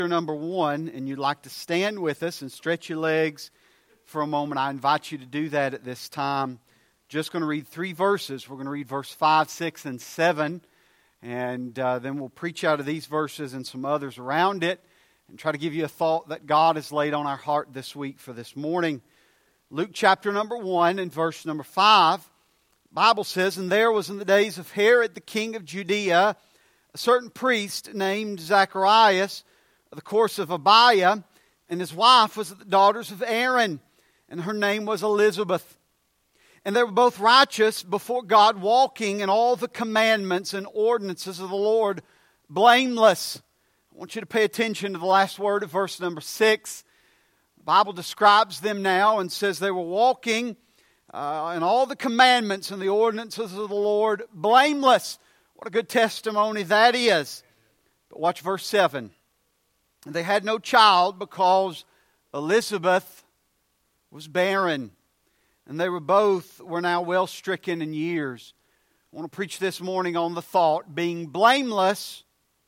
Number 1, and you'd like to stand with us and stretch your legs for a moment, I invite you to do that at this time. Just going to read 3 verses. We're going to read verse 5, 6, and 7, and then we'll preach out of these verses and some others around it and try to give you a thought that God has laid on our heart this week for this morning. Luke chapter number 1 and verse number 5, the Bible says, "And there was in the days of Herod the king of Judea a certain priest named Zacharias, of the course of Abiah, and his wife was the daughters of Aaron, and her name was Elizabeth. And they were both righteous before God, walking in all the commandments and ordinances of the Lord, blameless." I want you to pay attention to the last word of verse number 6. The Bible describes them now and says they were walking in all the commandments and the ordinances of the Lord, blameless. What a good testimony that is. But watch verse 7. "And they had no child because Elizabeth was barren, and they were now well stricken in years." I want to preach this morning on the thought, being blameless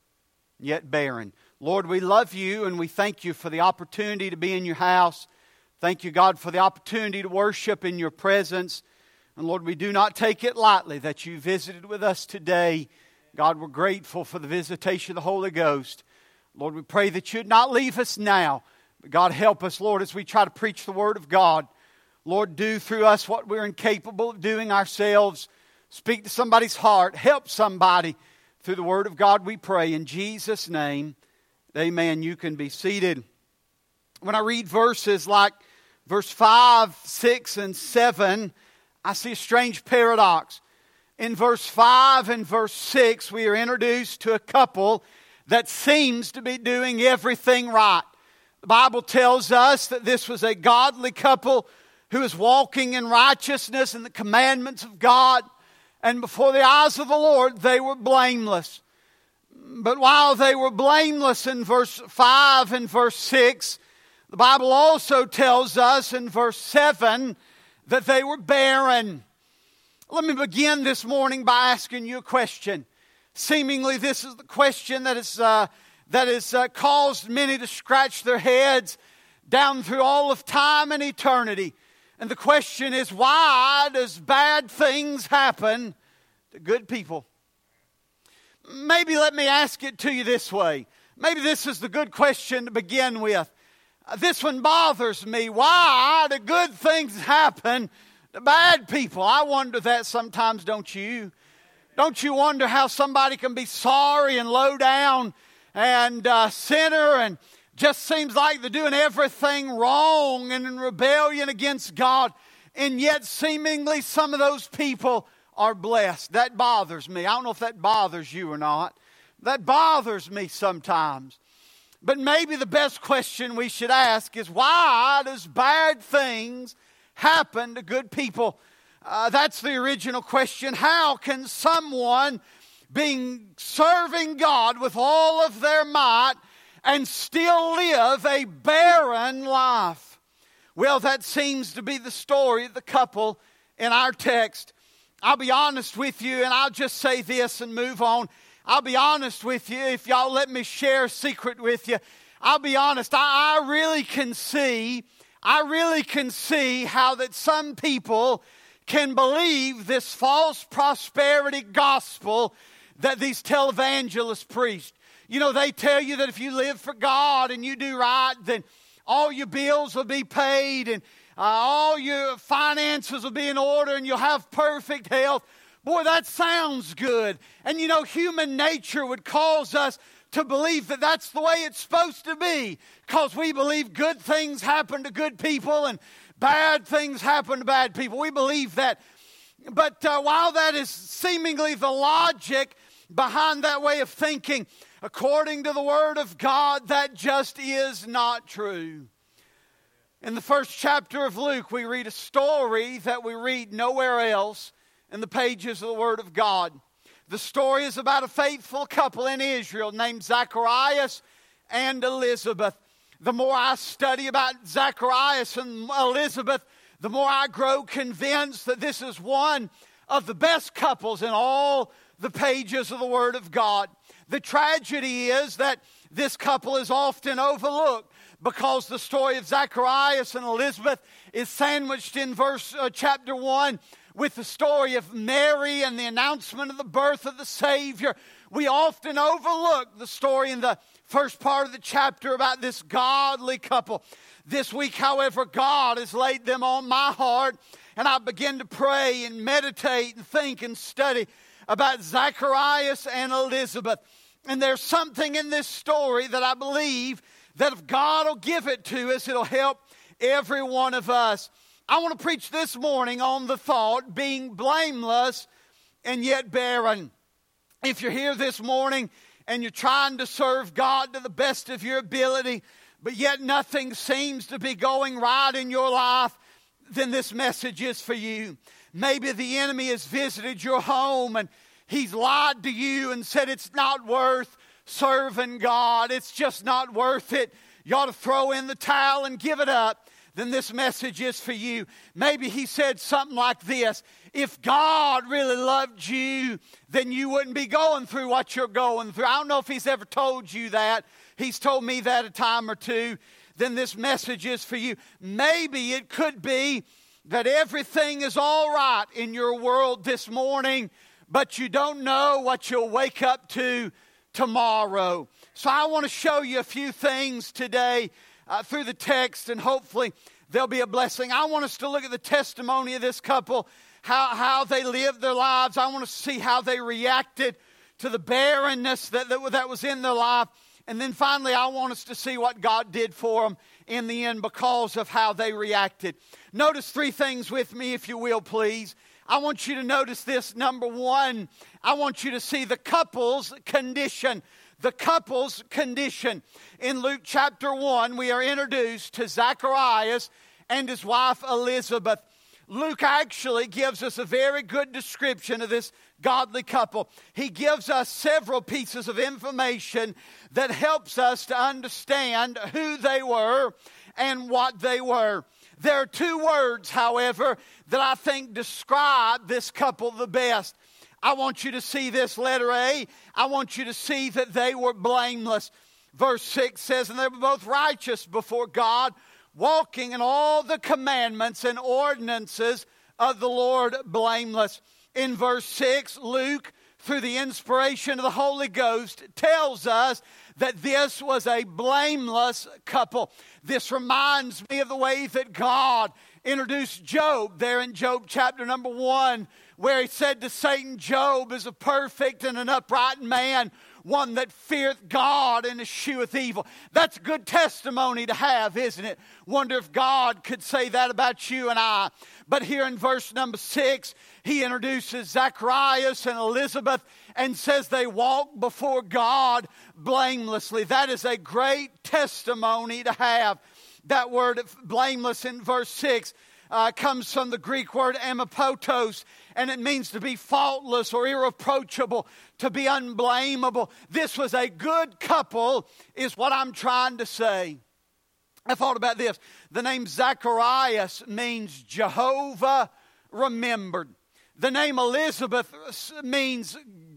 yet barren. Lord, we love you and we thank you for the opportunity to be in your house. Thank you, God, for the opportunity to worship in your presence. And Lord, we do not take it lightly that you visited with us today. God, we're grateful for the visitation of the Holy Ghost. Lord, we pray that you'd not leave us now. But God, help us, Lord, as we try to preach the Word of God. Lord, do through us what we're incapable of doing ourselves. Speak to somebody's heart. Help somebody through the Word of God, we pray. In Jesus' name, amen. You can be seated. When I read verses like verse 5, 6, and 7, I see a strange paradox. In verse 5 and verse 6, we are introduced to a couple that seems to be doing everything right. The Bible tells us that this was a godly couple who was walking in righteousness and the commandments of God. And before the eyes of the Lord, they were blameless. But while they were blameless in verse 5 and verse 6, the Bible also tells us in verse 7 that they were barren. Let me begin this morning by asking you a question. Seemingly this is the question that has caused many to scratch their heads down through all of time and eternity. And the question is, why does bad things happen to good people? Maybe let me ask it to you this way. Maybe this is the good question to begin with. This one bothers me. Why do good things happen to bad people? I wonder that sometimes, don't you? Don't you wonder how somebody can be sorry and low down and sinner and just seems like they're doing everything wrong and in rebellion against God, and yet seemingly some of those people are blessed. That bothers me. I don't know if that bothers you or not. That bothers me sometimes. But maybe the best question we should ask is, why does bad things happen to good people? That's the original question. How can someone be serving God with all of their might and still live a barren life? Well, that seems to be the story of the couple in our text. I'll be honest with you, and I'll just say this and move on. I'll be honest with you, if y'all let me share a secret with you. I'll be honest, I really can see how that some people can believe this false prosperity gospel that these televangelists preach. You know, they tell you that if you live for God and you do right, then all your bills will be paid and all your finances will be in order and you'll have perfect health. Boy, that sounds good. And you know, human nature would cause us to believe that that's the way it's supposed to be, because we believe good things happen to good people and bad things happen to bad people. We believe that. But while that is seemingly the logic behind that way of thinking, according to the Word of God, that just is not true. In the first chapter of Luke, we read a story that we read nowhere else in the pages of the Word of God. The story is about a faithful couple in Israel named Zacharias and Elizabeth. The more I study about Zacharias and Elizabeth, the more I grow convinced that this is one of the best couples in all the pages of the Word of God. The tragedy is that This couple is often overlooked because the story of Zacharias and Elizabeth is sandwiched in chapter 1 with the story of Mary and the announcement of the birth of the Savior. We often overlook the story in the first part of the chapter about this godly couple. This week, however, God has laid them on my heart, and I begin to pray and meditate and think and study about Zacharias and Elizabeth. And there's something in this story that I believe that if God will give it to us, it'll help every one of us. I want to preach this morning on the thought, being blameless and yet barren. If you're here this morning and you're trying to serve God to the best of your ability, but yet nothing seems to be going right in your life, then this message is for you. Maybe the enemy has visited your home and he's lied to you and said it's not worth serving God. It's just not worth it. You ought to throw in the towel and give it up. Then this message is for you. Maybe he said something like this: if God really loved you, then you wouldn't be going through what you're going through. I don't know if he's ever told you that. He's told me that a time or two. Then this message is for you. Maybe it could be that everything is all right in your world this morning, but you don't know what you'll wake up to tomorrow. So I want to show you a few things today through the text, and hopefully there'll be a blessing. I want us to look at the testimony of this couple, how they lived their lives. I want to see how they reacted to the barrenness that was in their life. And then finally, I want us to see what God did for them in the end because of how they reacted. Notice three things with me, if you will, please. I want you to notice this. Number one, I want you to see the couple's condition. The couple's condition. In Luke chapter 1, we are introduced to Zacharias and his wife Elizabeth. Luke actually gives us a very good description of this godly couple. He gives us several pieces of information that helps us to understand who they were and what they were. There are two words, however, that I think describe this couple the best. I want you to see this letter A. I want you to see that they were blameless. Verse 6 says, and they were both righteous before God, walking in all the commandments and ordinances of the Lord blameless. In verse 6, Luke, through the inspiration of the Holy Ghost, tells us that this was a blameless couple. This reminds me of the way that God introduced Job there in Job chapter number 1, where he said to Satan, Job is a perfect and an upright man, one that feareth God and escheweth evil. That's a good testimony to have, isn't it? Wonder if God could say that about you and I. But here in verse number 6, he introduces Zacharias and Elizabeth and says they walk before God blamelessly. That is a great testimony to have. That word blameless in verse 6 comes from the Greek word amapotos, and it means to be faultless or irreproachable, to be unblameable. This was a good couple, is what I'm trying to say. I thought about this. The name Zacharias means Jehovah remembered. The name Elizabeth means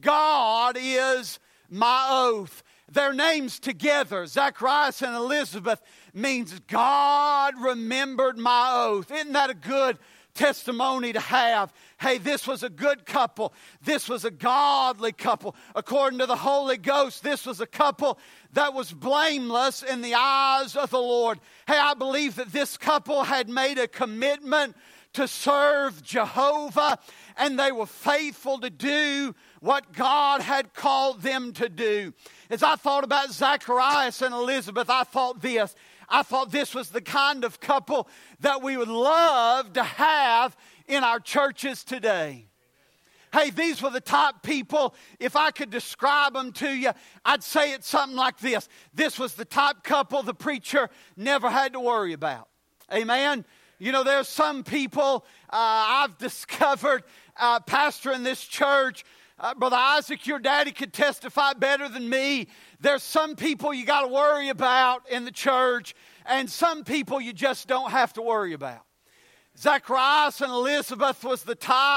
God is my oath. Their names together, Zacharias and Elizabeth, means God remembered my oath. Isn't that a good testimony to have? Hey, this was a good couple. This was a godly couple. According to the Holy Ghost, this was a couple that was blameless in the eyes of the Lord. Hey, I believe that this couple had made a commitment to serve Jehovah, and they were faithful to do what God had called them to do. As I thought about Zacharias and Elizabeth, I thought this. I thought this was the kind of couple that we would love to have in our churches today. Hey, these were the type people, if I could describe them to you, I'd say it's something like this. This was the type couple the preacher never had to worry about. Amen? You know, there's some people I've discovered pastoring this church. Brother Isaac, your daddy could testify better than me. There's some people you got to worry about in the church, and some people you just don't have to worry about. Zacharias and Elizabeth was the type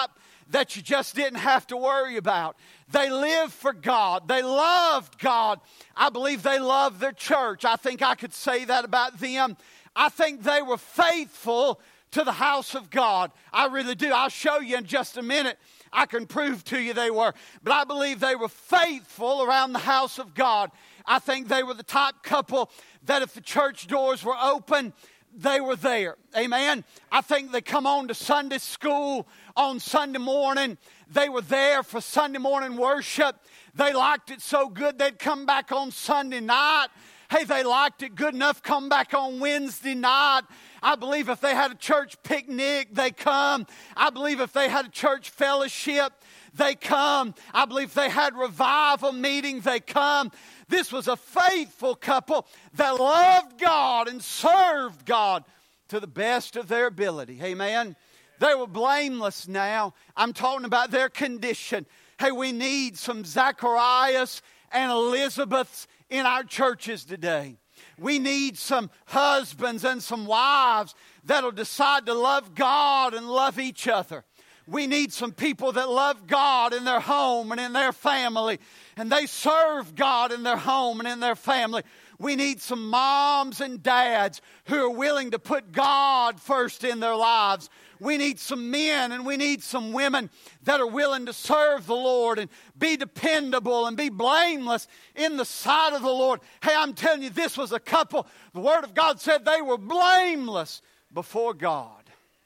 that you just didn't have to worry about. They lived for God. They loved God. I believe they loved their church. I think I could say that about them. I think they were faithful to the house of God. I really do. I'll show you in just a minute. I can prove to you they were. But I believe they were faithful around the house of God. I think they were the type couple that if the church doors were open, they were there. Amen. I think they come on to Sunday school on Sunday morning. They were there for Sunday morning worship. They liked it so good they'd come back on Sunday night. Hey, they liked it good enough, come back on Wednesday night. I believe if they had a church picnic, they come. I believe if they had a church fellowship, they come. I believe if they had revival meeting, they come. This was a faithful couple that loved God and served God to the best of their ability. Amen. They were blameless now. I'm talking about their condition. Hey, we need some Zacharias and Elizabeths in our churches today. We need some husbands and some wives that'll decide to love God and love each other. We need some people that love God in their home and in their family, and they serve God in their home and in their family. We need some moms and dads who are willing to put God first in their lives. We need some men and we need some women that are willing to serve the Lord and be dependable and be blameless in the sight of the Lord. Hey, I'm telling you, this was a couple. The Word of God said they were blameless before God.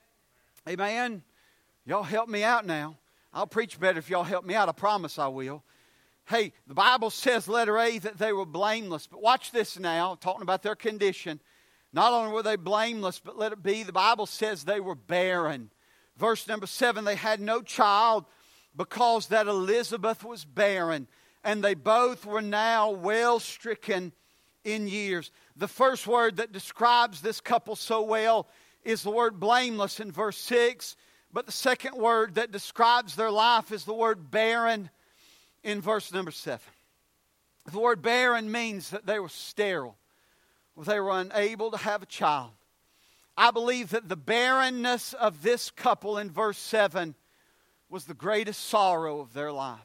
Amen. Y'all help me out now. I'll preach better if y'all help me out. I promise I will. Hey, the Bible says, letter A, that they were blameless. But watch this now, talking about their condition. Not only were they blameless, but let it be, the Bible says they were barren. Verse number 7, they had no child because that Elizabeth was barren. And they both were now well stricken in years. The first word that describes this couple so well is the word blameless in verse 6. But the second word that describes their life is the word barren in verse number 7. The word barren means that they were sterile. They were unable to have a child. I believe that the barrenness of this couple in verse 7 was the greatest sorrow of their life.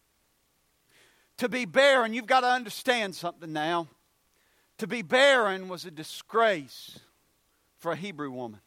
To be barren, you've got to understand something now. To be barren was a disgrace for a Hebrew woman.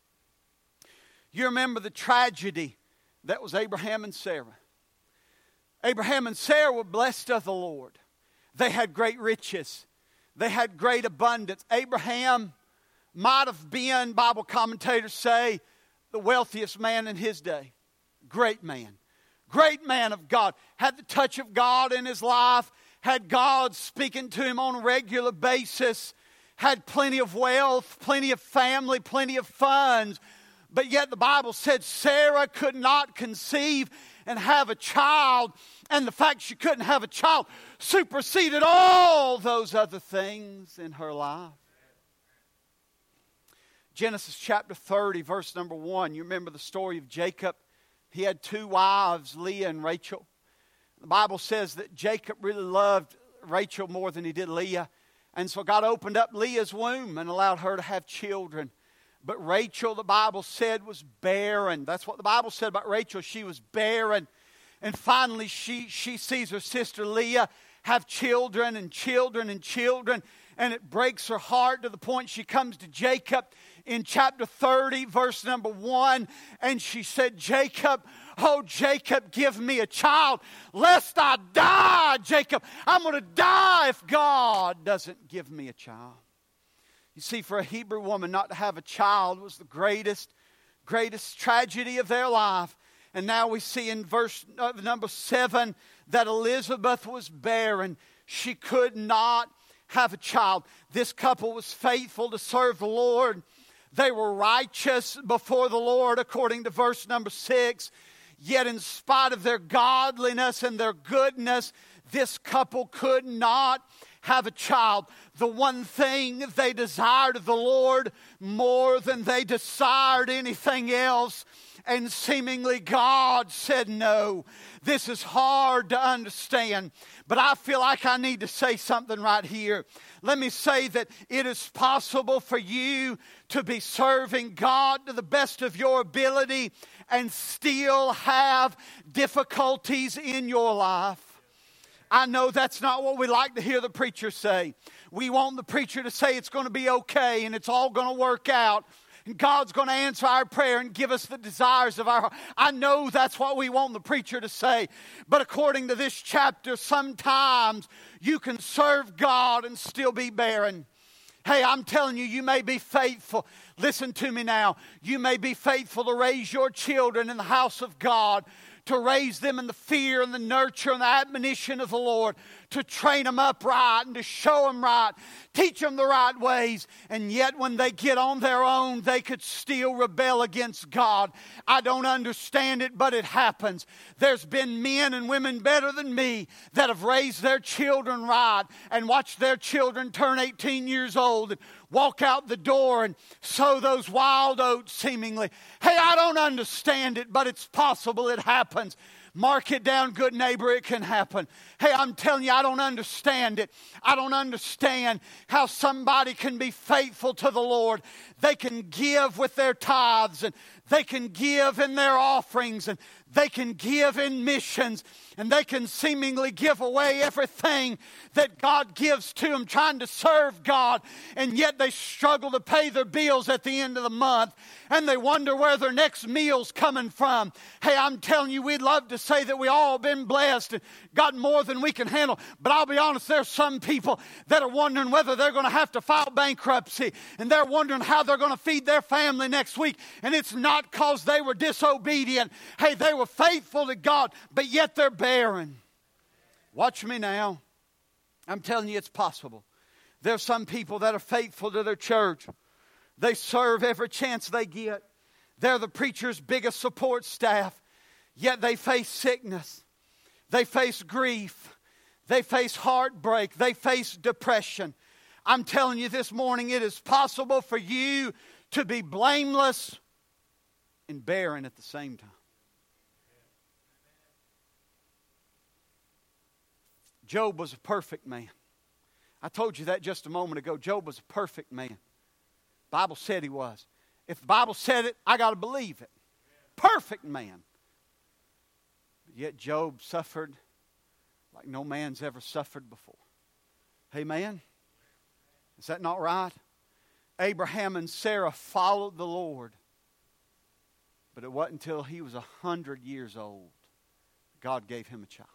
You remember the tragedy that was Abraham and Sarah. Abraham and Sarah were blessed of the Lord. They had great riches. They had great abundance. Abraham might have been, Bible commentators say, the wealthiest man in his day. Great man. Great man of God. Had the touch of God in his life. Had God speaking to him on a regular basis. Had plenty of wealth, plenty of family, plenty of funds. But yet the Bible said Sarah could not conceive and have a child. And the fact she couldn't have a child superseded all those other things in her life. Genesis chapter 30, verse number 1. You remember the story of Jacob. He had two wives, Leah and Rachel. The Bible says that Jacob really loved Rachel more than he did Leah. And so God opened up Leah's womb and allowed her to have children. But Rachel, the Bible said, was barren. That's what the Bible said about Rachel. She was barren. And finally, she sees her sister Leah have children and children and children. And it breaks her heart to the point she comes to Jacob in chapter 30, verse number 1. And she said, Jacob, oh, Jacob, give me a child, lest I die, Jacob. I'm going to die if God doesn't give me a child. You see, for a Hebrew woman not to have a child was the greatest tragedy of their life. And now we see in verse number 7 that Elizabeth was barren. She could not have a child. This couple was faithful to serve the Lord. They were righteous before the Lord, according to verse number 6. Yet in spite of their godliness and their goodness, this couple could not have a child, the one thing they desired of the Lord more than they desired anything else. And seemingly God said no. This is hard to understand, but I feel like I need to say something right here. Let me say that it is possible for you to be serving God to the best of your ability and still have difficulties in your life. I know that's not what we like to hear the preacher say. We want the preacher to say it's going to be okay and it's all going to work out. And God's going to answer our prayer and give us the desires of our heart. I know that's what we want the preacher to say. But according to this chapter, sometimes you can serve God and still be barren. Hey, I'm telling you, you may be faithful. Listen to me now. You may be faithful to raise your children in the house of God, to raise them in the fear and the nurture and the admonition of the Lord, to train them up right and to show them right, teach them the right ways. And yet when they get on their own, they could still rebel against God. I don't understand it, but it happens. There's been men and women better than me that have raised their children right and watched their children turn 18 years old and walk out the door and sow those wild oats seemingly. Hey, I don't understand it, but it's possible it happens. Mark it down, good neighbor, it can happen. Hey, I'm telling you, I don't understand it. I don't understand how somebody can be faithful to the Lord. They can give with their tithes, and they can give in their offerings, and they can give in missions, and they can seemingly give away everything that God gives to them, trying to serve God, and yet they struggle to pay their bills at the end of the month, and they wonder where their next meal's coming from. Hey, I'm telling you, we'd love to say that we all been blessed and got more than we can handle, but I'll be honest, there's some people that are wondering whether they're going to have to file bankruptcy, and they're wondering how they're going to feed their family next week, and it's not because they were disobedient. Hey, they were faithful to God, but yet they're barren. Watch me now. I'm telling you, it's possible. There's some people that are faithful to their church. They serve every chance they get. They're the preacher's biggest support staff. Yet they face sickness. They face grief. They face heartbreak. They face depression. I'm telling you this morning, it is possible for you to be blameless and barren at the same time. Job was a perfect man. I told you that just a moment ago. Job was a perfect man. The Bible said he was. If the Bible said it, I got to believe it. Perfect man. Yet Job suffered like no man's ever suffered before. Hey, man, is that not right? Abraham and Sarah followed the Lord. But it wasn't until he was 100 years old God gave him a child.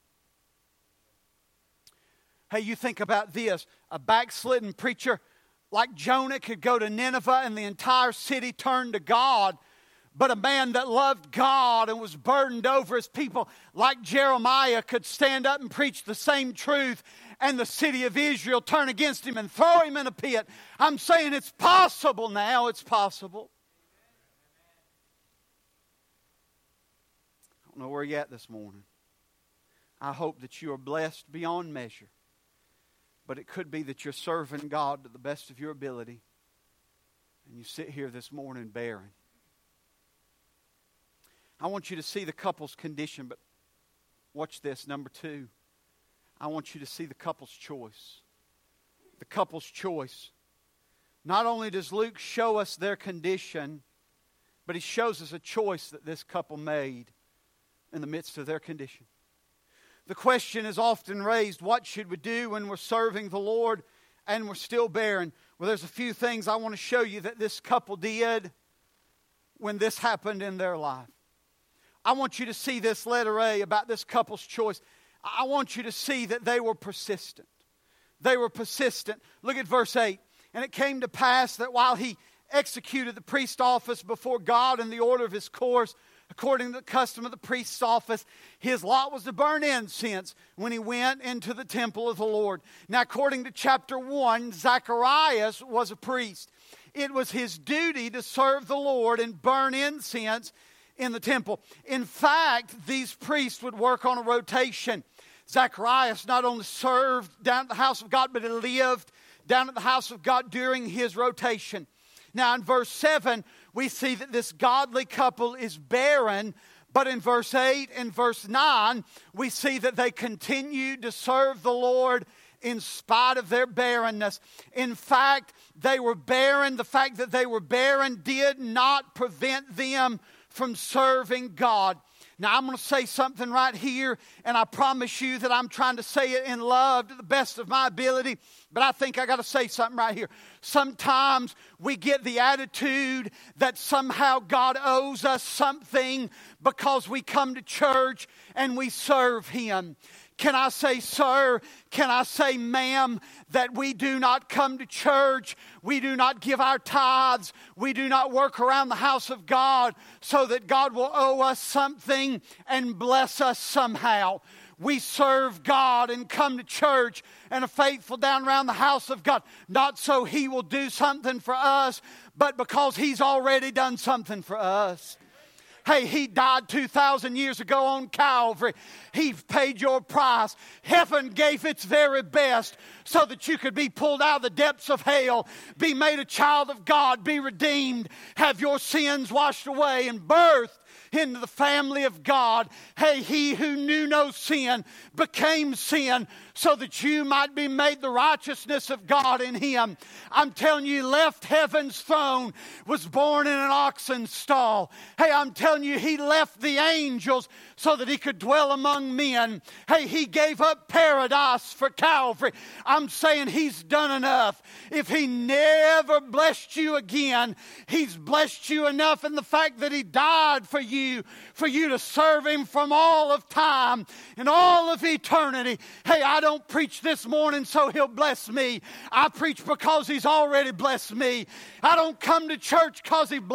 Hey, you think about this. A backslidden preacher like Jonah could go to Nineveh and the entire city turned to God. But a man that loved God and was burdened over his people like Jeremiah could stand up and preach the same truth and the city of Israel turn against him and throw him in a pit. I'm saying it's possible now. It's possible. I don't know where you're at this morning. I hope that you are blessed beyond measure. But it could be that you're serving God to the best of your ability. And you sit here this morning barren. I want you to see the couple's condition, but watch this. Number 2, I want you to see the couple's choice. The couple's choice. Not only does Luke show us their condition, but he shows us a choice that this couple made in the midst of their condition. The question is often raised, what should we do when we're serving the Lord and we're still barren? Well, there's a few things I want to show you that this couple did when this happened in their life. I want you to see this letter A about this couple's choice. I want you to see that they were persistent. They were persistent. Look at verse 8. And it came to pass that while he executed the priest's office before God in the order of his course, according to the custom of the priest's office, his lot was to burn incense when he went into the temple of the Lord. Now, according to chapter 1, Zacharias was a priest. It was his duty to serve the Lord and burn incense in the temple. In fact, these priests would work on a rotation. Zacharias not only served down at the house of God, but he lived down at the house of God during his rotation. Now in verse 7, we see that this godly couple is barren, but in verse 8 and verse 9, we see that they continued to serve the Lord in spite of their barrenness. In fact, they were barren. The fact that they were barren did not prevent them from serving God. Now, I'm going to say something right here, and I promise you that I'm trying to say it in love to the best of my ability, but I think I got to say something right here. Sometimes we get the attitude that somehow God owes us something because we come to church and we serve Him. Can I say, sir, can I say, ma'am, that we do not come to church, we do not give our tithes, we do not work around the house of God so that God will owe us something and bless us somehow. We serve God and come to church and are faithful down around the house of God, not so He will do something for us, but because He's already done something for us. Hey, He died 2,000 years ago on Calvary. He paid your price. Heaven gave its very best so that you could be pulled out of the depths of hell, be made a child of God, be redeemed, have your sins washed away, and birthed into the family of God. Hey, He who knew no sin became sin so that you might be made the righteousness of God in Him. I'm telling you, He left heaven's throne, was born in an oxen stall. Hey, I'm telling you, He left the angels so that He could dwell among men. Hey, He gave up paradise for Calvary. I'm saying He's done enough. If He never blessed you again, He's blessed you enough in the fact that He died for you to serve Him from all of time and all of eternity. Hey, I don't preach this morning so He'll bless me. I preach because He's already blessed me. I don't come to church because He'll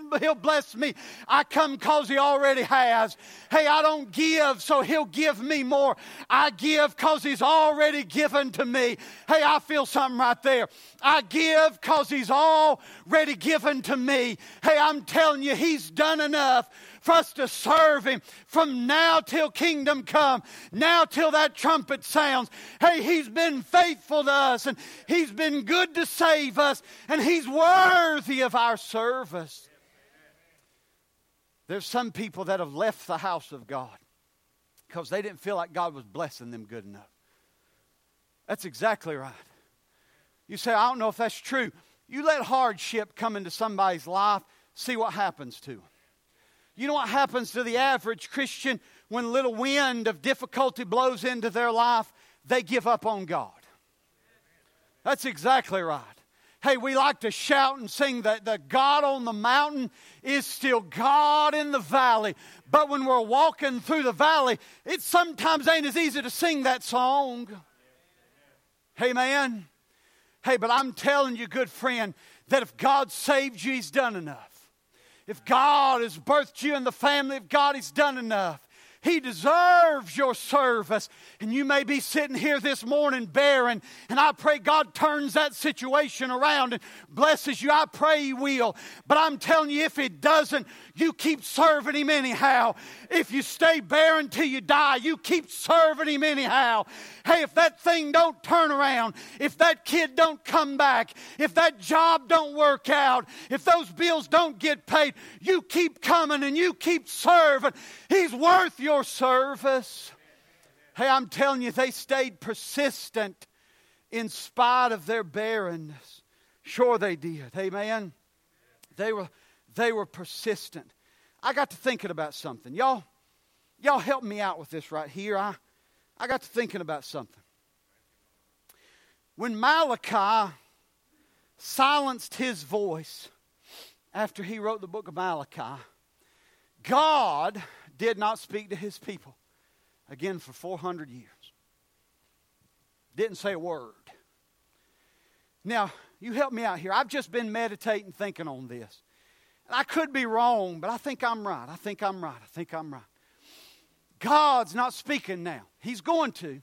bless me. I come because He already has. Hey, I don't give so He'll give me more. I give because He's already given to me. Hey, I feel something right there. I give because He's already given to me. Hey, I'm telling you, He's done enough for us to serve Him from now till kingdom come, now till that trumpet sounds. Hey, He's been faithful to us, and He's been good to save us, and He's worthy of our service. There's some people that have left the house of God because they didn't feel like God was blessing them good enough. That's exactly right. You say, I don't know if that's true. You let hardship come into somebody's life, see what happens to them. You know what happens to the average Christian when a little wind of difficulty blows into their life? They give up on God. That's exactly right. Hey, we like to shout and sing that the God on the mountain is still God in the valley. But when we're walking through the valley, it sometimes ain't as easy to sing that song. Amen. Hey, but I'm telling you, good friend, that if God saved you, He's done enough. If God has birthed you in the family of God, He's done enough. He deserves your service. And you may be sitting here this morning barren, and I pray God turns that situation around and blesses you. I pray He will. But I'm telling you, if He doesn't, you keep serving Him anyhow. If you stay barren till you die, you keep serving Him anyhow. Hey, if that thing don't turn around, if that kid don't come back, if that job don't work out, if those bills don't get paid, you keep coming and you keep serving. He's worth your service. Hey, I'm telling you, they stayed persistent in spite of their barrenness. Sure they did. Amen. They were persistent. I got to thinking about something. Y'all help me out with this right here. I got to thinking about something. When Malachi silenced his voice after he wrote the book of Malachi, God did not speak to His people again for 400 years. Didn't say a word. Now, you help me out here. I've just been meditating, thinking on this. And I could be wrong, but I think I'm right. I think I'm right. God's not speaking now. He's going to.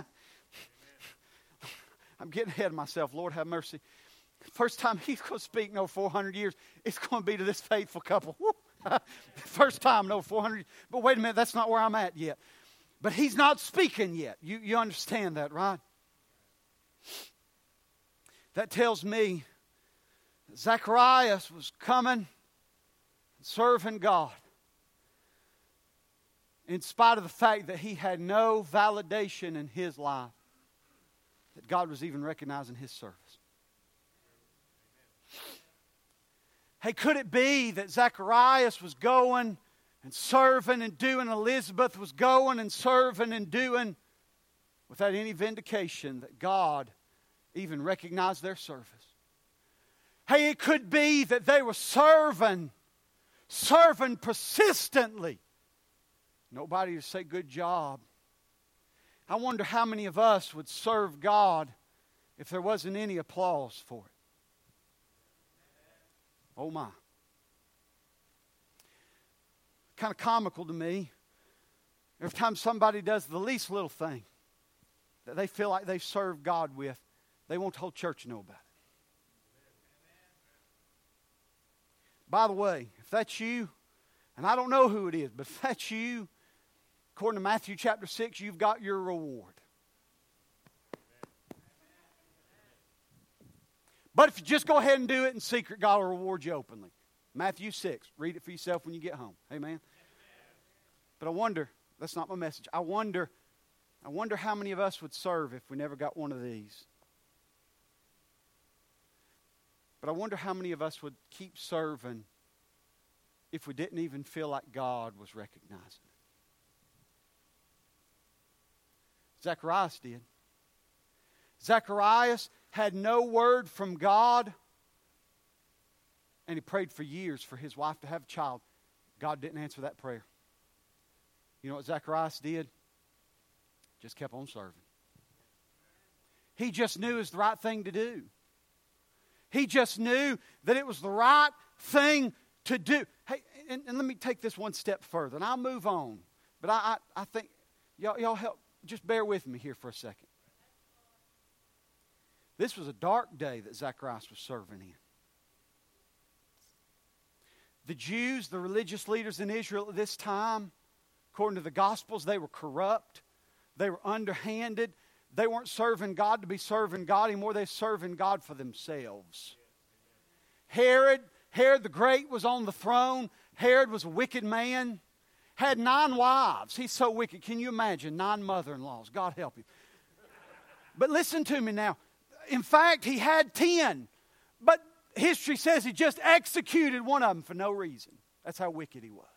I'm getting ahead of myself. Lord, have mercy. First time He's going to speak, 400 years, it's going to be to this faithful couple. First time, 400 years. But wait a minute, that's not where I'm at yet. But he's not speaking yet. You understand that, right? That tells me that Zacharias was coming, serving God, in spite of the fact that he had no validation in his life that God was even recognizing his service. Hey, could it be that Zacharias was going and serving and doing, Elizabeth was going and serving and doing, without any vindication that God even recognized their service? Hey, it could be that they were serving persistently. Nobody to say good job. I wonder how many of us would serve God if there wasn't any applause for it. Oh my. Kind of comical to me. Every time somebody does the least little thing that they feel like they've served God with, they want the whole church to know about it. By the way, if that's you, and I don't know who it is, but if that's you, according to Matthew chapter 6, you've got your reward. But if you just go ahead and do it in secret, God will reward you openly. Matthew 6. Read it for yourself when you get home. Amen? But I wonder, that's not my message. I wonder how many of us would serve if we never got one of these. But I wonder how many of us would keep serving if we didn't even feel like God was recognizing it. Zacharias did. Zacharias had no word from God, and he prayed for years for his wife to have a child. God didn't answer that prayer. You know what Zacharias did? Just kept on serving. He just knew it was the right thing to do. He just knew that it was the right thing to do. Hey, and let me take this one step further, and I'll move on. But I think, y'all help, just bear with me here for a second. This was a dark day that Zacharias was serving in. The Jews, the religious leaders in Israel at this time, according to the Gospels, they were corrupt. They were underhanded. They weren't serving God to be serving God anymore. They were serving God for themselves. Herod the Great was on the throne. Herod was a wicked man. Had 9 wives. He's so wicked. Can you imagine? 9 mother-in-laws. God help him. But listen to me now. In fact, he had 10. But history says he just executed one of them for no reason. That's how wicked he was.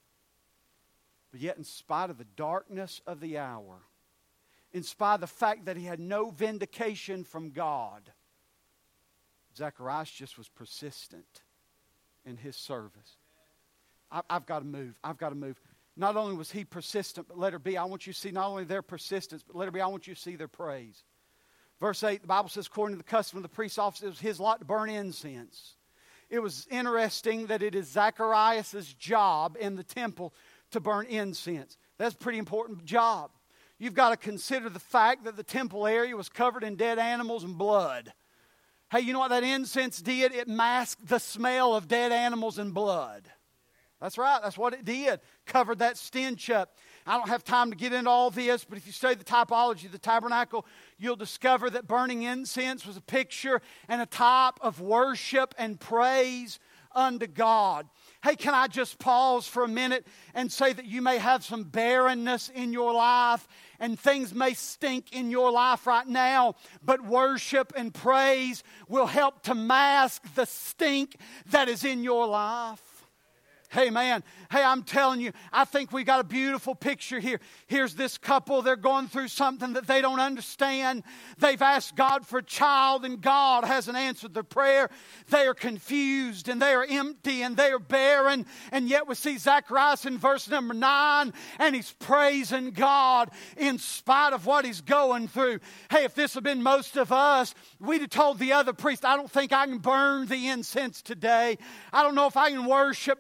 But yet, in spite of the darkness of the hour, in spite of the fact that he had no vindication from God, Zacharias just was persistent in his service. I've got to move. I've got to move. Not only was he persistent, but letter B, I want you to see not only their persistence, but letter B, I want you to see their praise. Verse 8, the Bible says, according to the custom of the priest's office, it was his lot to burn incense. It was interesting that it is Zacharias' job in the temple to burn incense. That's a pretty important job. You've got to consider the fact that the temple area was covered in dead animals and blood. Hey, you know what that incense did? It masked the smell of dead animals and blood. That's right. That's what it did. Covered that stench up. I don't have time to get into all this, but if you study the typology of the tabernacle, you'll discover that burning incense was a picture and a type of worship and praise unto God. Hey, can I just pause for a minute and say that you may have some barrenness in your life and things may stink in your life right now, but worship and praise will help to mask the stink that is in your life. Hey, man. Hey, I'm telling you, I think we got a beautiful picture here. Here's this couple. They're going through something that they don't understand. They've asked God for a child, and God hasn't answered their prayer. They are confused, and they are empty, and they are barren. And yet we see Zacharias in verse number 9, and he's praising God in spite of what he's going through. Hey, if this had been most of us, we'd have told the other priest, I don't think I can burn the incense today. I don't know if I can worship God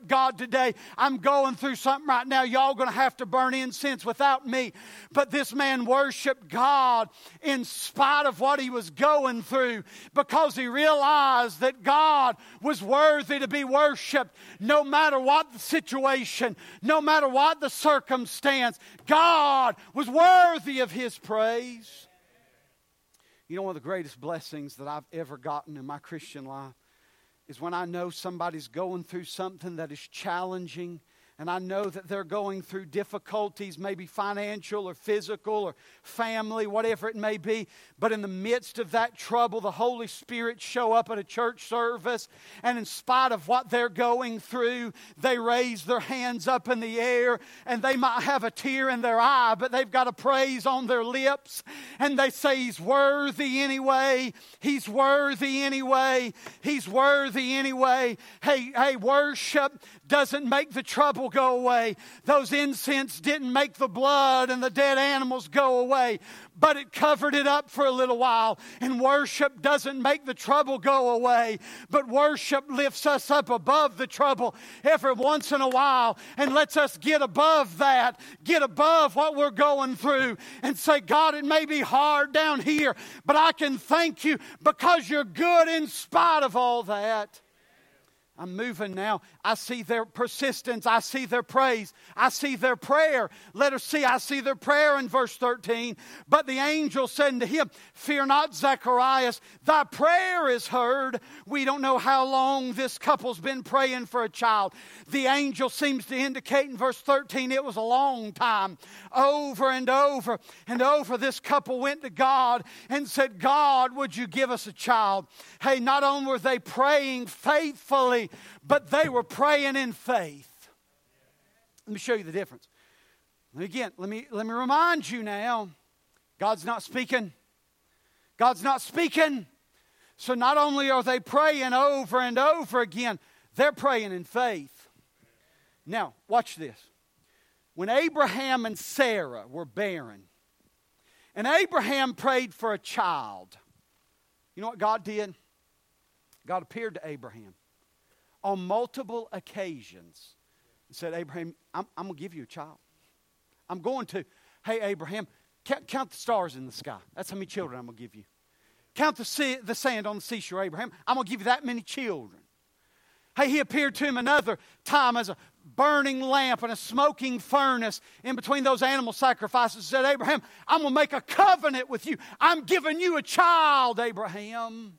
today. I'm going through something right now. Y'all going to have to burn incense without me. But this man worshiped God in spite of what he was going through, because he realized that God was worthy to be worshiped no matter what the situation, no matter what the circumstance. God was worthy of his praise. You know, one of the greatest blessings that I've ever gotten in my Christian life is when I know somebody's going through something that is challenging, and I know that they're going through difficulties, maybe financial or physical or family, whatever it may be. But in the midst of that trouble, the Holy Spirit show up at a church service, and in spite of what they're going through, they raise their hands up in the air, and they might have a tear in their eye, but they've got a praise on their lips, and they say, He's worthy anyway. He's worthy anyway. He's worthy anyway. Hey, worship doesn't make the trouble go away. Those incense didn't make the blood and the dead animals go away, but it covered it up for a little while. And worship doesn't make the trouble go away, but worship lifts us up above the trouble every once in a while and lets us get above that, get above what we're going through, and say, God, it may be hard down here, but I can thank you because you're good in spite of all that. I'm moving now. I see their persistence. I see their praise. I see their prayer. Let us see. I see their prayer in verse 13. But the angel said unto him, Fear not, Zacharias, thy prayer is heard. We don't know how long this couple's been praying for a child. The angel seems to indicate in verse 13 it was a long time. Over and over and over, this couple went to God and said, God, would you give us a child? Hey, not only were they praying faithfully, but they were praying in faith. Let me show you the difference. Again, let me remind you now, God's not speaking. God's not speaking. So not only are they praying over and over again, they're praying in faith. Now, watch this. When Abraham and Sarah were barren, and Abraham prayed for a child, you know what God did? God appeared to Abraham on multiple occasions and said, Abraham, I'm going to give you a child. I'm going to. Hey, Abraham, count the stars in the sky. That's how many children I'm going to give you. Count the sand on the seashore, Abraham. I'm going to give you that many children. Hey, he appeared to him another time as a burning lamp and a smoking furnace in between those animal sacrifices. Said, Abraham, I'm going to make a covenant with you. I'm giving you a child, Abraham.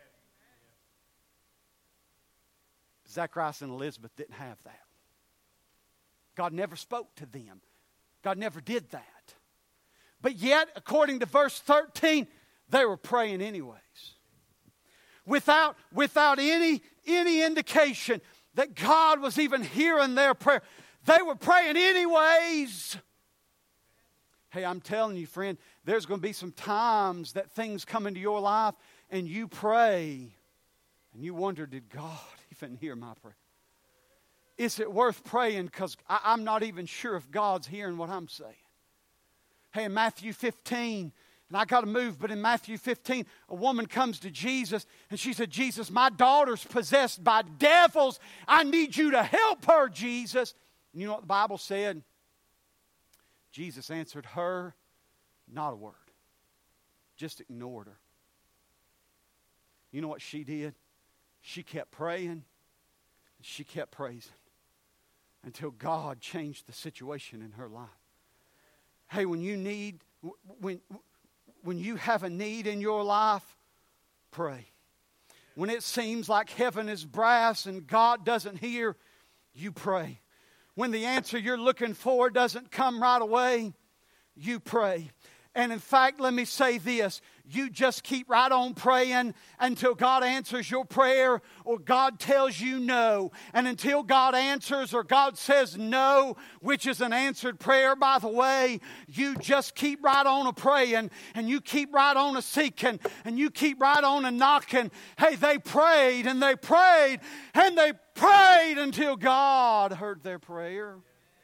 Zacharias and Elizabeth didn't have that. God never spoke to them. God never did that. But yet, according to verse 13, they were praying anyways. Without any indication that God was even hearing their prayer. They were praying anyways. Hey, I'm telling you, friend, there's going to be some times that things come into your life and you pray and you wonder, did God even hear my prayer? Is it worth praying? Because I'm not even sure if God's hearing what I'm saying. Hey, in Matthew 15, and I got to move, but in Matthew 15, a woman comes to Jesus and she said, Jesus, my daughter's possessed by devils. I need you to help her, Jesus. And you know what the Bible said? Jesus answered her, not a word. Just ignored her. You know what she did? She kept praying. She kept praising until God changed the situation in her life. Hey, when you have a need in your life, pray. When it seems like heaven is brass and God doesn't hear, you pray. When the answer you're looking for doesn't come right away, you pray. And in fact, let me say this. You just keep right on praying until God answers your prayer or God tells you no. And until God answers or God says no, which is an answered prayer, by the way, you just keep right on a praying and you keep right on a seeking and you keep right on a knocking. Hey, they prayed and they prayed and they prayed until God heard their prayer.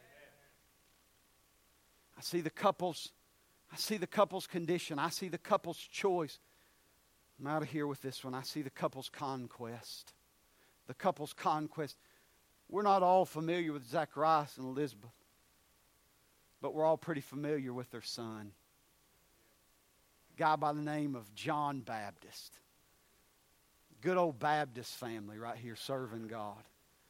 I see the couple's condition. I see the couple's choice. I'm out of here with this one. I see the couple's conquest. The couple's conquest. We're not all familiar with Zacharias and Elizabeth, but we're all pretty familiar with their son. A guy by the name of John Baptist. Good old Baptist family right here serving God.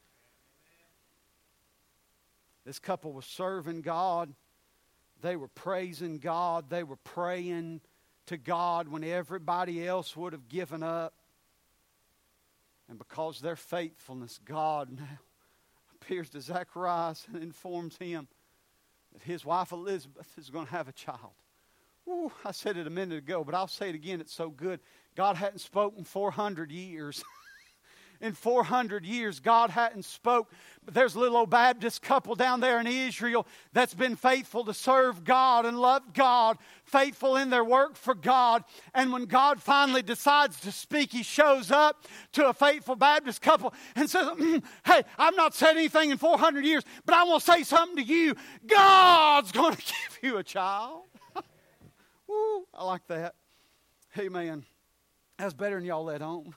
This couple was serving God. They were praising God. They were praying to God when everybody else would have given up. And because of their faithfulness, God now appears to Zacharias and informs him that his wife Elizabeth is going to have a child. Ooh, I said it a minute ago, but I'll say it again. It's so good. God hadn't spoken 400 years. In 400 years, God hadn't spoke. But there's a little old Baptist couple down there in Israel that's been faithful to serve God and love God, faithful in their work for God. And when God finally decides to speak, He shows up to a faithful Baptist couple and says, hey, I've not said anything in 400 years, but I want to say something to you. God's going to give you a child. Woo, I like that. Amen. That's better than y'all at home.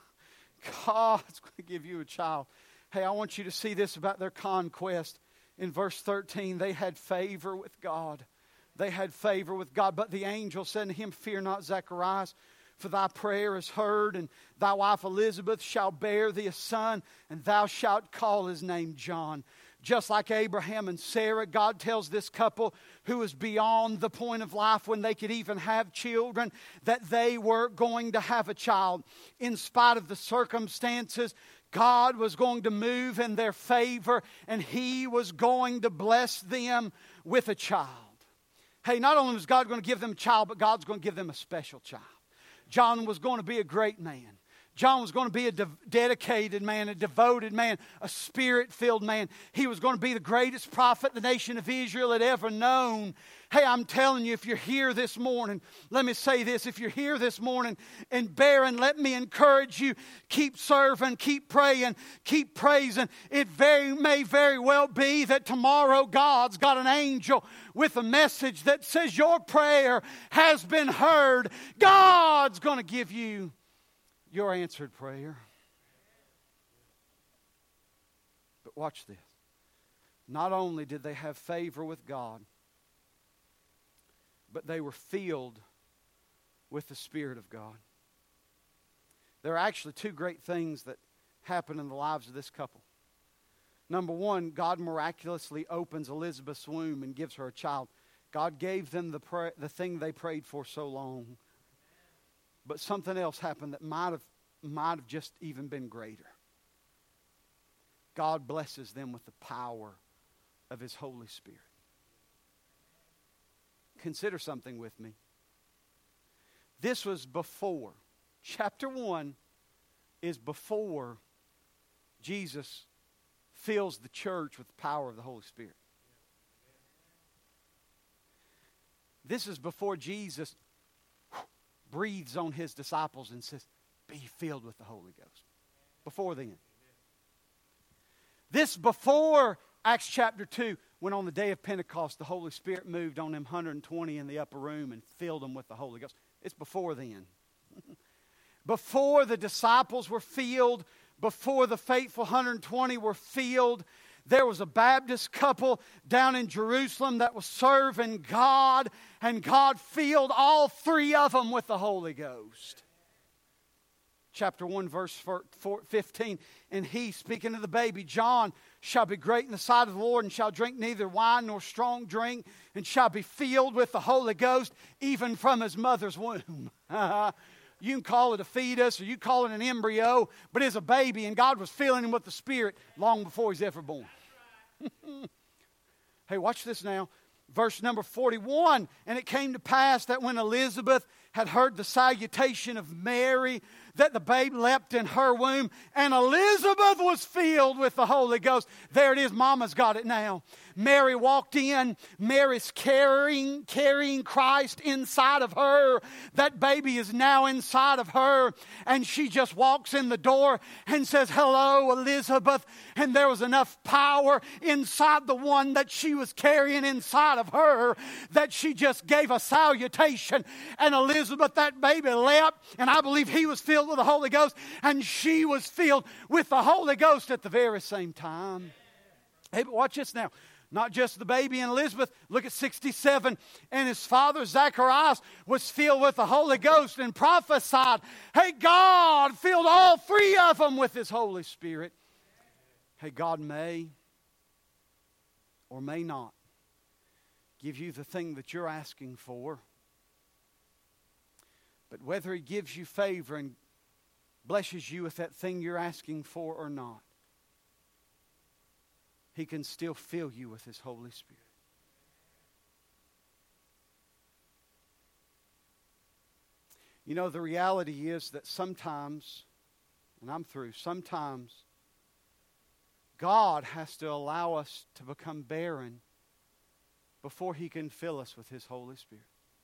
God's going to give you a child. Hey, I want you to see this about their conquest. In verse 13, they had favor with God. They had favor with God. But the angel said to him, fear not, Zacharias, for thy prayer is heard, and thy wife Elizabeth shall bear thee a son, and thou shalt call his name John. Just like Abraham and Sarah, God tells this couple who was beyond the point of life when they could even have children, that they were going to have a child. In spite of the circumstances, God was going to move in their favor, and He was going to bless them with a child. Hey, not only was God going to give them a child, but God's going to give them a special child. John was going to be a great man. John was going to be a dedicated man, a devoted man, a spirit-filled man. He was going to be the greatest prophet the nation of Israel had ever known. Hey, I'm telling you, if you're here this morning, let me say this. If you're here this morning and barren, let me encourage you. Keep serving, keep praying, keep praising. It may very well be that tomorrow God's got an angel with a message that says your prayer has been heard. God's going to give you your answered prayer. But watch this. Not only did they have favor with God, but they were filled with the Spirit of God. There are actually two great things that happen in the lives of this couple. Number one, God miraculously opens Elizabeth's womb and gives her a child. God gave them the thing they prayed for so long. But something else happened that might have just even been greater. God blesses them with the power of His Holy Spirit. Consider something with me. This was before. Chapter 1 is before Jesus fills the church with the power of the Holy Spirit. This is before Jesus breathes on His disciples and says, be filled with the Holy Ghost. Before then. This before Acts chapter 2, when on the day of Pentecost, the Holy Spirit moved on them 120 in the upper room and filled them with the Holy Ghost. It's before then. Before the disciples were filled, before the faithful 120 were filled, there was a Baptist couple down in Jerusalem that was serving God, and God filled all three of them with the Holy Ghost. Chapter 1, verse 15. And he, speaking to the baby, John, shall be great in the sight of the Lord, and shall drink neither wine nor strong drink, and shall be filled with the Holy Ghost, even from his mother's womb. You can call it a fetus, or you call it an embryo, but it's a baby, and God was filling him with the Spirit long before he's ever born. Hey, watch this now. Verse number 41. And it came to pass that when Elizabeth had heard the salutation of Mary, that the babe leapt in her womb, and Elizabeth was filled with the Holy Ghost. There it is. Mama's got it now. Mary walked in. Mary's carrying Christ inside of her. That baby is now inside of her. And she just walks in the door and says, hello, Elizabeth. And there was enough power inside the one that she was carrying inside of her that she just gave a salutation. And Elizabeth, that baby leapt. And I believe he was filled with the Holy Ghost. And she was filled with the Holy Ghost at the very same time. Hey, but watch this now. Not just the baby and Elizabeth. Look at 67. And his father, Zacharias, was filled with the Holy Ghost and prophesied. Hey, God filled all three of them with His Holy Spirit. Hey, God may or may not give you the thing that you're asking for. But whether He gives you favor and blesses you with that thing you're asking for or not, He can still fill you with His Holy Spirit. You know, the reality is that sometimes, and I'm through, sometimes God has to allow us to become barren before He can fill us with His Holy Spirit.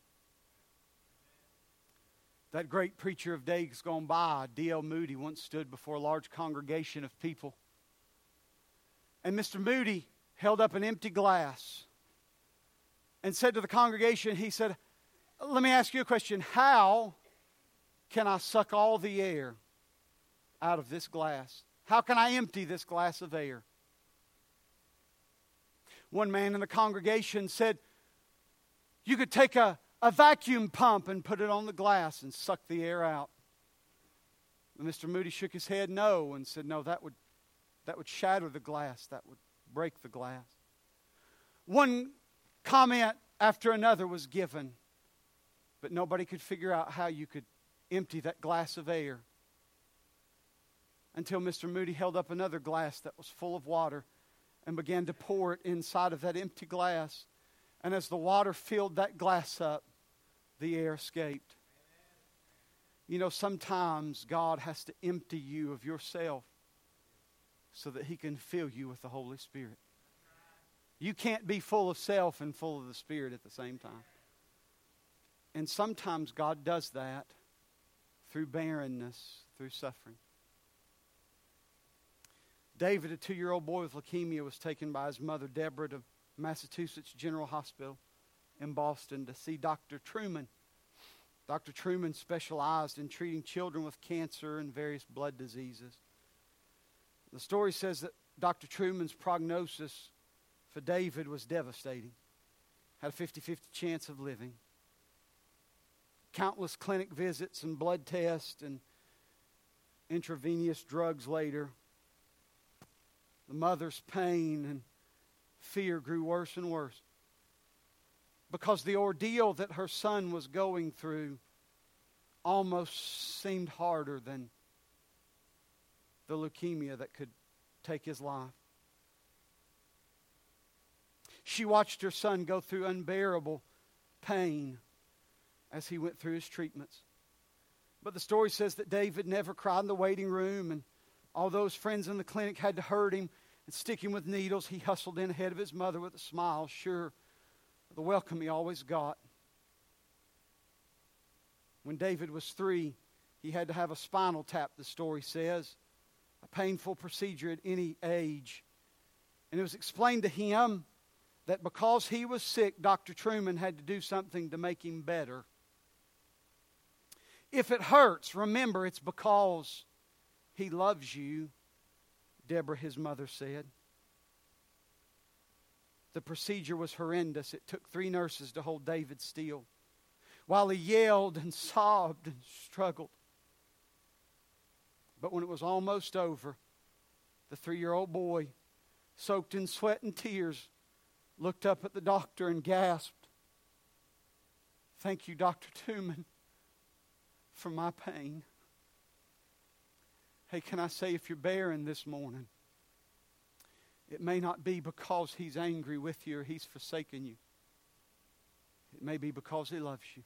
That great preacher of days gone by, D.L. Moody, once stood before a large congregation of people. And Mr. Moody held up an empty glass and said to the congregation, he said, let me ask you a question. How can I suck all the air out of this glass? How can I empty this glass of air? One man in the congregation said, you could take a vacuum pump and put it on the glass and suck the air out. And Mr. Moody shook his head no and said, no, that would shatter the glass. That would break the glass. One comment after another was given, but nobody could figure out how you could empty that glass of air until Mr. Moody held up another glass that was full of water and began to pour it inside of that empty glass. And as the water filled that glass up, the air escaped. You know, sometimes God has to empty you of yourself so that He can fill you with the Holy Spirit. You can't be full of self and full of the Spirit at the same time. And sometimes God does that through barrenness, through suffering. David, a 2-year-old boy with leukemia, was taken by his mother, Deborah, to Massachusetts General Hospital in Boston to see Dr. Truman. Dr. Truman specialized in treating children with cancer and various blood diseases. The story says that Dr. Truman's prognosis for David was devastating. Had a 50-50 chance of living. Countless clinic visits and blood tests and intravenous drugs later. The mother's pain and fear grew worse and worse because the ordeal that her son was going through almost seemed harder than the leukemia that could take his life. She watched her son go through unbearable pain as he went through his treatments. But the story says that David never cried in the waiting room, and although his friends in the clinic had to hurt him and stick him with needles, he hustled in ahead of his mother with a smile, sure of the welcome he always got. When David was 3, he had to have a spinal tap, the story says, a painful procedure at any age. And it was explained to him that because he was sick, Dr. Truman had to do something to make him better. If it hurts, remember it's because He loves you, Deborah, his mother, said. The procedure was horrendous. It took 3 nurses to hold David still while he yelled and sobbed and struggled. But when it was almost over, the 3-year-old boy, soaked in sweat and tears, looked up at the doctor and gasped, "Thank you, Dr. Truman, for my pain." Hey, can I say, if you're barren this morning, it may not be because He's angry with you or He's forsaken you. It may be because He loves you.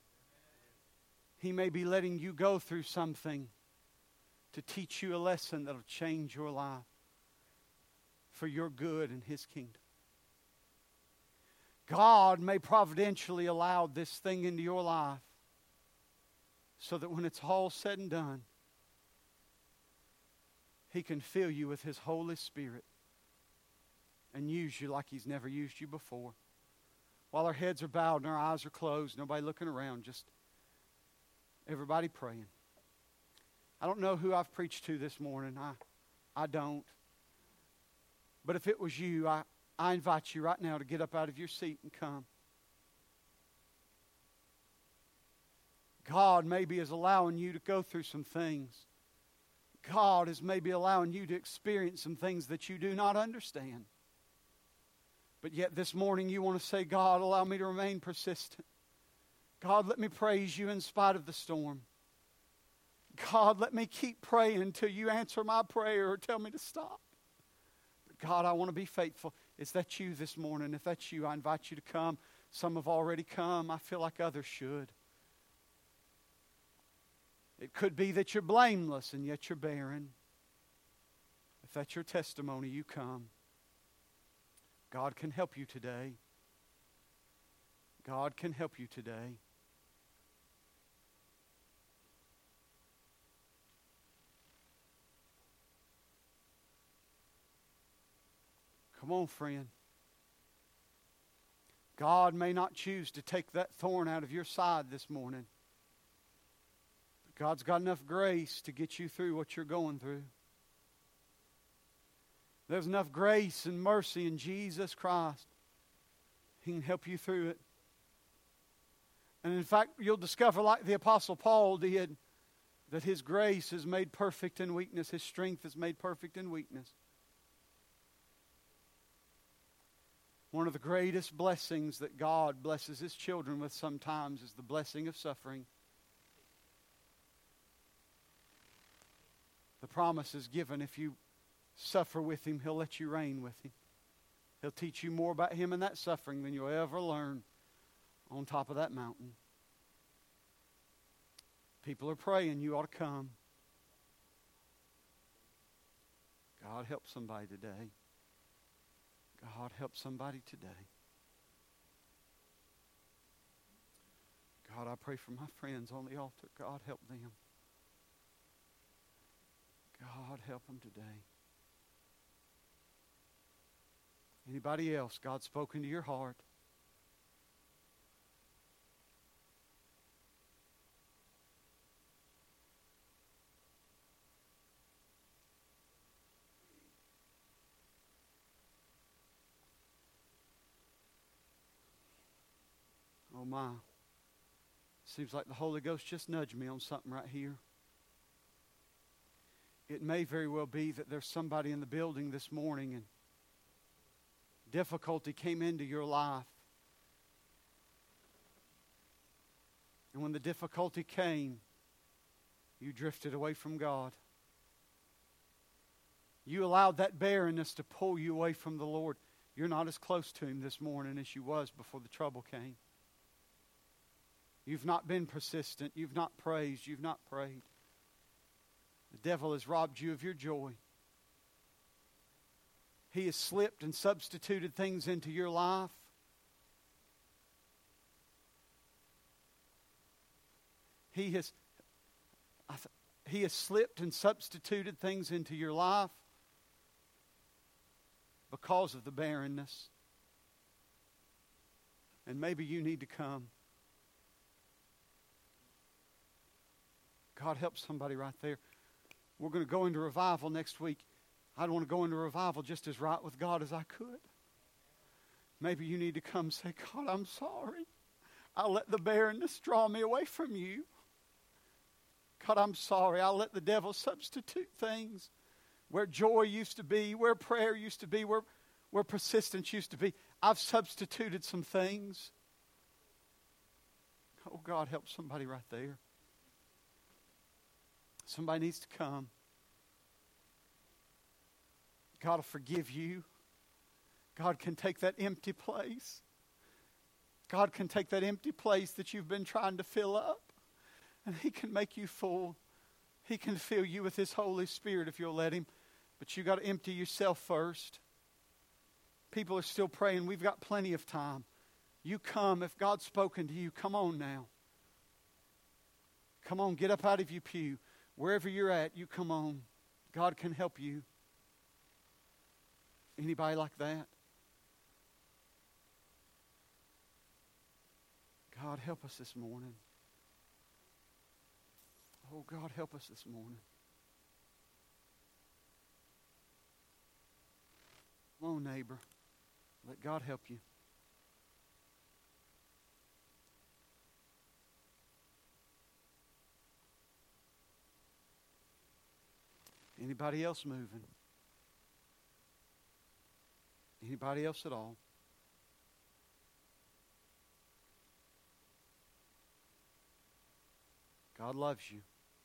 He may be letting you go through something to teach you a lesson that will change your life for your good and His kingdom. God may providentially allow this thing into your life so that when it's all said and done, He can fill you with His Holy Spirit and use you like He's never used you before. While our heads are bowed and our eyes are closed, nobody looking around, just everybody praying. I don't know who I've preached to this morning. I don't. But if it was you, I invite you right now to get up out of your seat and come. God maybe is allowing you to go through some things. God is maybe allowing you to experience some things that you do not understand. But yet this morning you want to say, God, allow me to remain persistent. God, let me praise you in spite of the storm. God, let me keep praying until you answer my prayer or tell me to stop. But God, I want to be faithful. Is that you this morning? If that's you, I invite you to come. Some have already come. I feel like others should. It could be that you're blameless and yet you're barren. If that's your testimony, you come. God can help you today. God can help you today. Come on, friend. God may not choose to take that thorn out of your side this morning. But God's got enough grace to get you through what you're going through. There's enough grace and mercy in Jesus Christ. He can help you through it. And in fact, you'll discover, like the Apostle Paul did, that his grace is made perfect in weakness. His strength is made perfect in weakness. One of the greatest blessings that God blesses His children with sometimes is the blessing of suffering. The promise is given, if you suffer with Him, He'll let you reign with Him. He'll teach you more about Him in that suffering than you'll ever learn on top of that mountain. People are praying, you ought to come. God help somebody today. God help somebody today. God, I pray for my friends on the altar. God help them. God help them today. Anybody else, God's spoken to your heart? Oh my. Seems like the Holy Ghost just nudged me on something right here. It may very well be that there's somebody in the building this morning and difficulty came into your life. And when the difficulty came, you drifted away from God. You allowed that barrenness to pull you away from the Lord. You're not as close to Him this morning as you was before the trouble came. You've not been persistent. You've not praised. You've not prayed. The devil has robbed you of your joy. He has slipped and substituted things into your life. He has slipped and substituted things into your life because of the barrenness. And maybe you need to come. God help somebody right there. We're going to go into revival next week. I'd want to go into revival just as right with God as I could. Maybe you need to come and say, God, I'm sorry. I let the barrenness draw me away from you. God, I'm sorry. I let the devil substitute things where joy used to be, where prayer used to be, where persistence used to be. I've substituted some things. Oh, God, help somebody right there. Somebody needs to come. God will forgive you. God can take that empty place. God can take that empty place that you've been trying to fill up, and He can make you full. He can fill you with His Holy Spirit if you'll let Him. But you've got to empty yourself first. People are still praying. We've got plenty of time. You come. If God's spoken to you, come on now. Come on, get up out of your pew. Wherever you're at, you come on. God can help you. Anybody like that? God, help us this morning. Oh, God, help us this morning. on, neighbor. Let God help you. Anybody else moving? Anybody else at all? God loves you.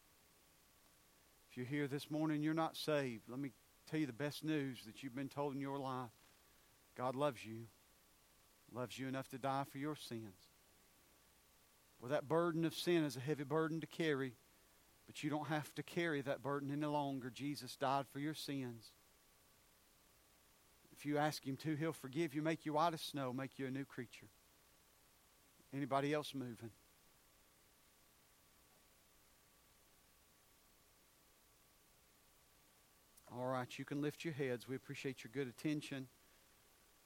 If you're here this morning and you're not saved, let me tell you the best news that you've been told in your life. God loves you. Loves you enough to die for your sins. Well, that burden of sin is a heavy burden to carry, but you don't have to carry that burden any longer. Jesus died for your sins. If you ask Him to, He'll forgive you, make you white as snow, make you a new creature. Anybody else moving? All right, you can lift your heads. We appreciate your good attention.